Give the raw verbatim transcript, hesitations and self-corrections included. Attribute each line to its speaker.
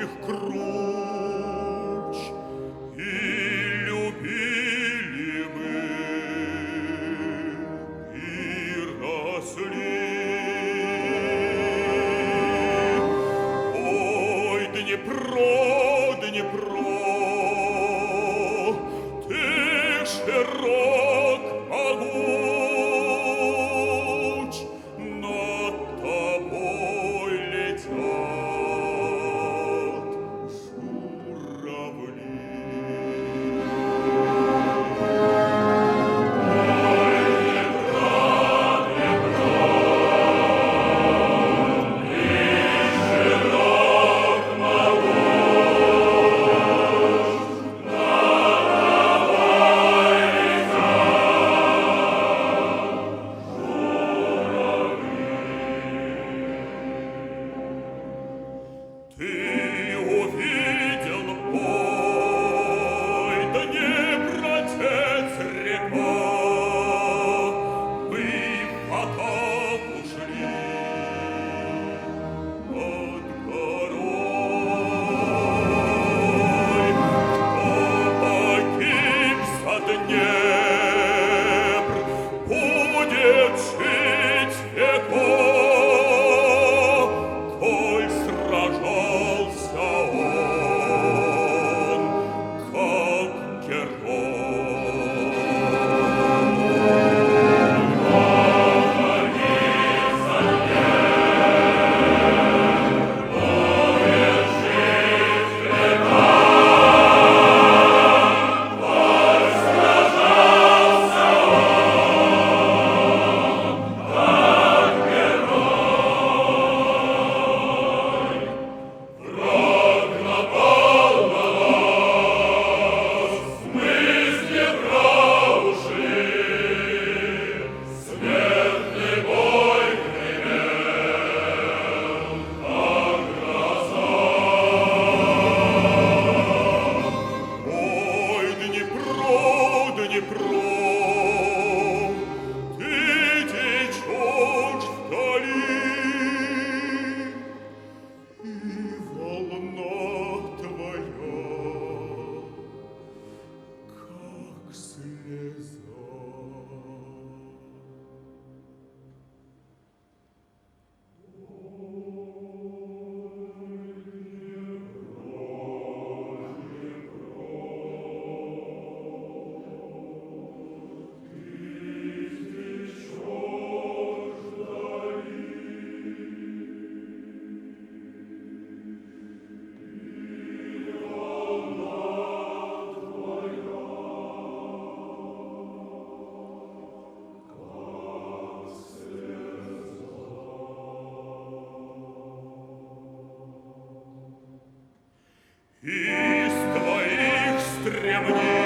Speaker 1: высоких круч, и любили мы, и росли. Ой, Днепро, Днепро, ты широк, могуч, над тобой летят журавли. Ты увидел бой, Днепр, отец река, мы в атаку шли над горой. Кто погиб за Днепр, будет жить веков. Коль сражался он, как герой. Погиб за Днепр, будет жить века. Коль сражался он, как герой. Враг напал на нас, мы с Днепра ушли, смертный бой гремел, как гроза. Ой, Днепро, Днепро, ты течешь вдали, и волна твоя, как слеза. Из твоих стремлений